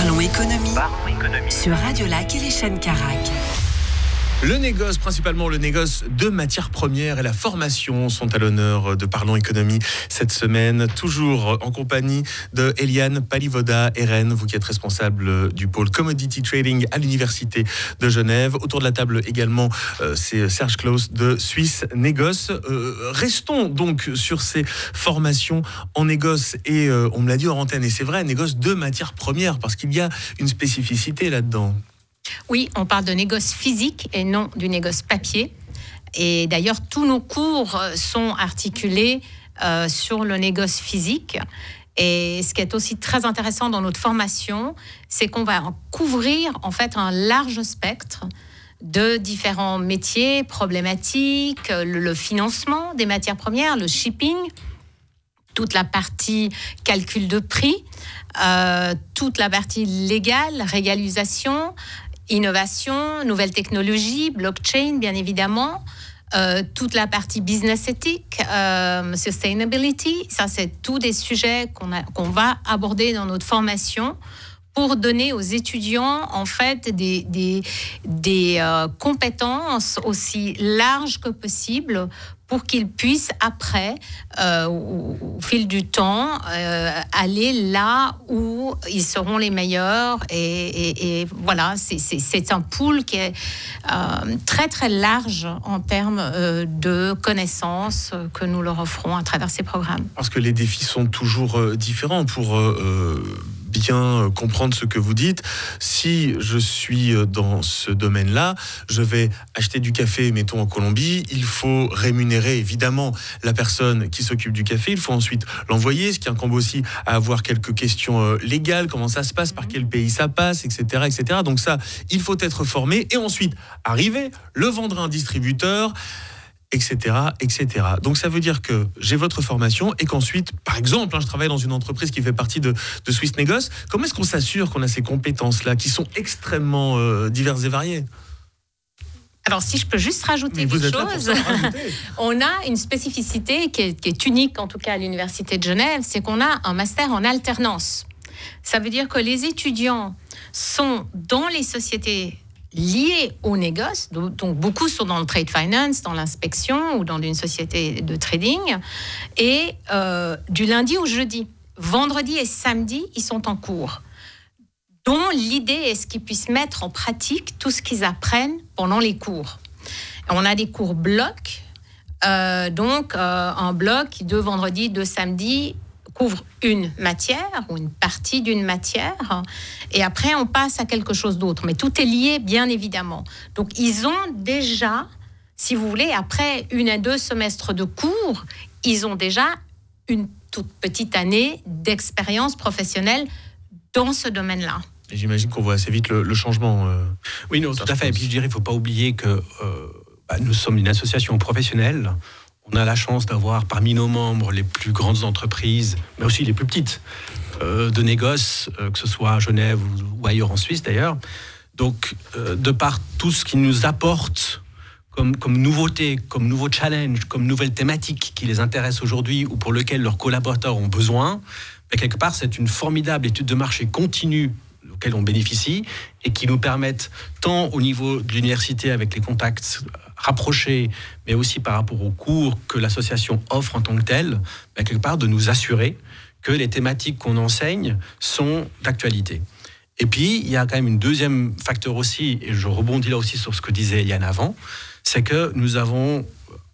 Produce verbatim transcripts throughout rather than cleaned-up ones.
Parlons économie, Parlons économie. Sur Radio Lac et les chaînes Carac. Le négoce, principalement le négoce de matières premières et la formation sont à l'honneur de Parlons économie cette semaine. Toujours en compagnie de Eliane Palivoda-Eren, vous qui êtes responsable du pôle Commodity Trading à l'Université de Genève. Autour de la table également, euh, c'est Serge Claus de Suisse Négoce. Euh, restons donc sur ces formations en négoce et euh, on me l'a dit hors antenne, et c'est vrai, négoce de matières premières, parce qu'il y a une spécificité là-dedans. Oui, on parle de négoce physique et non du négoce papier. Et d'ailleurs, tous nos cours sont articulés euh, sur le négoce physique. Et ce qui est aussi très intéressant dans notre formation, c'est qu'on va couvrir en fait un large spectre de différents métiers, problématiques, le, le financement des matières premières, le shipping, toute la partie calcul de prix, euh, toute la partie légale, régalisation, innovation, nouvelles technologies, blockchain bien évidemment, euh, toute la partie business éthique, euh, sustainability, ça c'est tous des sujets qu'on, a, qu'on va aborder dans notre formation pour donner aux étudiants en fait des, des, des euh, compétences aussi larges que possible pour qu'ils puissent après, euh, au, au fil du temps, euh, aller là où ils seront les meilleurs. Et, et, et voilà, c'est, c'est, c'est un pool qui est euh, très très large en termes euh, de connaissances que nous leur offrons à travers ces programmes. Parce que les défis sont toujours euh, différents pour... Euh, bien comprendre ce que vous dites. Si je suis dans ce domaine-là, je vais acheter du café, mettons en Colombie, il faut rémunérer évidemment la personne qui s'occupe du café, il faut ensuite l'envoyer, ce qui incombe aussi à avoir quelques questions légales, comment ça se passe, par quel pays ça passe, et cetera, et cetera. Donc ça, il faut être formé et ensuite arriver, le vendre à un distributeur, et cetera, et cetera. Donc ça veut dire que j'ai votre formation et qu'ensuite, par exemple, hein, je travaille dans une entreprise qui fait partie de, de Suisse Négoce. Comment est-ce qu'on s'assure qu'on a ces compétences-là qui sont extrêmement euh, diverses et variées ? Alors, si je peux juste rajouter quelque chose, on a une spécificité qui est, qui est unique, en tout cas à l'Université de Genève, c'est qu'on a un master en alternance. Ça veut dire que les étudiants sont dans les sociétés liés au négoce, donc beaucoup sont dans le trade finance, dans l'inspection ou dans une société de trading, et euh, du lundi au jeudi, vendredi et samedi, ils sont en cours, dont l'idée est ce qu'ils puissent mettre en pratique tout ce qu'ils apprennent pendant les cours. On a des cours blocs, euh, donc euh, un bloc de vendredi, de samedi, couvre une matière ou une partie d'une matière et après on passe à quelque chose d'autre. Mais tout est lié, bien évidemment. Donc ils ont déjà, si vous voulez, après une à deux semestres de cours, ils ont déjà une toute petite année d'expérience professionnelle dans ce domaine-là. Et j'imagine qu'on voit assez vite le, le changement. Euh, oui, non, tout à fait. Et puis je dirais, il ne faut pas oublier que euh, bah, nous sommes une association professionnelle. On a la chance d'avoir parmi nos membres les plus grandes entreprises, mais aussi les plus petites, euh, de négoce, euh, que ce soit à Genève ou, ou ailleurs en Suisse d'ailleurs. Donc, euh, de par tout ce qui nous apporte comme, comme nouveauté, comme nouveau challenge, comme nouvelle thématique qui les intéresse aujourd'hui ou pour lequel leurs collaborateurs ont besoin, ben, quelque part, c'est une formidable étude de marché continue auquel on bénéficie et qui nous permettent, tant au niveau de l'université avec les contacts rapprochés, mais aussi par rapport aux cours que l'association offre en tant que telle, ben quelque part de nous assurer que les thématiques qu'on enseigne sont d'actualité. Et puis, il y a quand même un deuxième facteur aussi, et je rebondis là aussi sur ce que disait Eliane avant, c'est que nous avons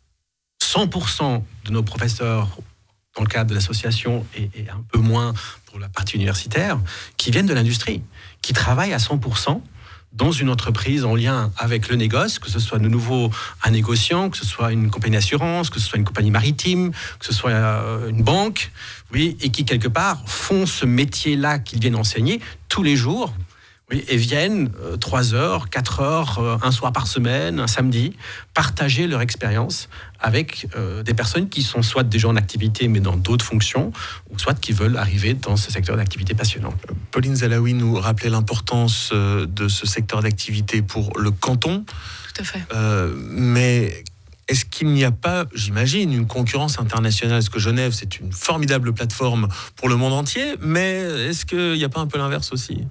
cent pour cent de nos professeurs dans le cadre de l'association et, et un peu moins pour la partie universitaire, qui viennent de l'industrie, qui travaillent à cent pour cent dans une entreprise en lien avec le négoce, que ce soit de nouveau un négociant, que ce soit une compagnie d'assurance, que ce soit une compagnie maritime, que ce soit une banque, oui, et qui quelque part font ce métier-là qu'ils viennent enseigner tous les jours, oui, et viennent euh, trois heures, quatre heures, euh, un soir par semaine, un samedi, partager leur expérience avec euh, des personnes qui sont soit déjà en activité, mais dans d'autres fonctions, ou soit qui veulent arriver dans ce secteur d'activité passionnant. Pauline Zalaoui nous rappelait l'importance euh, de ce secteur d'activité pour le canton. Tout à fait. Euh, mais est-ce qu'il n'y a pas, j'imagine, une concurrence internationale ? Parce que Genève, c'est une formidable plateforme pour le monde entier, mais est-ce qu'il n'y a pas un peu l'inverse aussi ?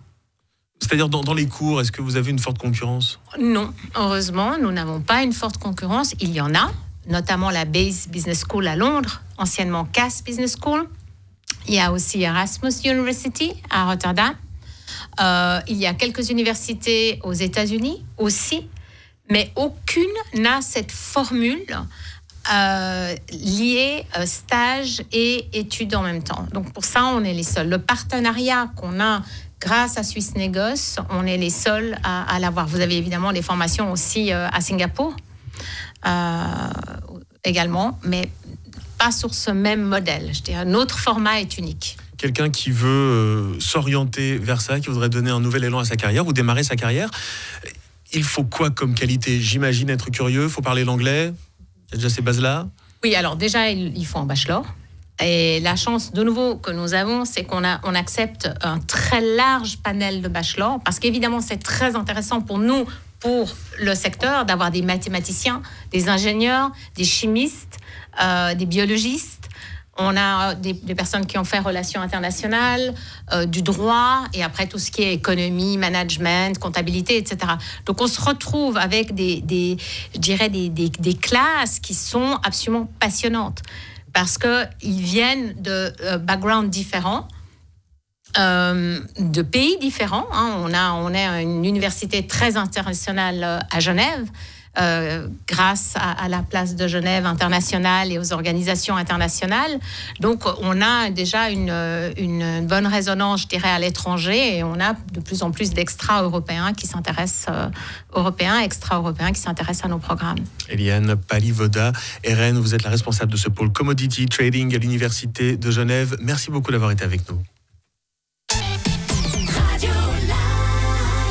C'est-à-dire dans, dans les cours, est-ce que vous avez une forte concurrence ? Non, heureusement, nous n'avons pas une forte concurrence. Il y en a, notamment la Bayes Business School à Londres, anciennement Cass Business School. Il y a aussi Erasmus University à Rotterdam. Euh, il y a quelques universités aux États-Unis aussi, mais aucune n'a cette formule euh, liée euh, stage et études en même temps. Donc pour ça, on est les seuls. Le partenariat qu'on a grâce à Suisse Négoce, on est les seuls à, à l'avoir. Vous avez évidemment les formations aussi euh, à Singapour euh, également, mais pas sur ce même modèle. Je dirais, notre format est unique. Quelqu'un qui veut euh, s'orienter vers ça, qui voudrait donner un nouvel élan à sa carrière ou démarrer sa carrière, il faut quoi comme qualité ? J'imagine être curieux, il faut parler l'anglais. Il y a déjà ces bases-là ? Oui, alors déjà, il, il faut un bachelor. Et la chance, de nouveau, que nous avons, c'est qu'on a, on accepte un très large panel de bachelors, parce qu'évidemment, c'est très intéressant pour nous, pour le secteur, d'avoir des mathématiciens, des ingénieurs, des chimistes, euh, des biologistes. On a des, des personnes qui ont fait relations internationales, euh, du droit, et après tout ce qui est économie, management, comptabilité, et cetera. Donc on se retrouve avec des, des je dirais des, des, des classes qui sont absolument passionnantes, parce qu'ils viennent de euh, backgrounds différents, euh, de pays différents. Hein. On a, on a une université très internationale à Genève, Euh, grâce à, à la place de Genève internationale et aux organisations internationales. Donc, on a déjà une, une bonne résonance, je dirais, à l'étranger, et on a de plus en plus d'extra-européens qui s'intéressent, euh, européens, extra-européens qui s'intéressent à nos programmes. Eliane Palivoda, R N, vous êtes la responsable de ce pôle Commodity Trading à l'Université de Genève. Merci beaucoup d'avoir été avec nous.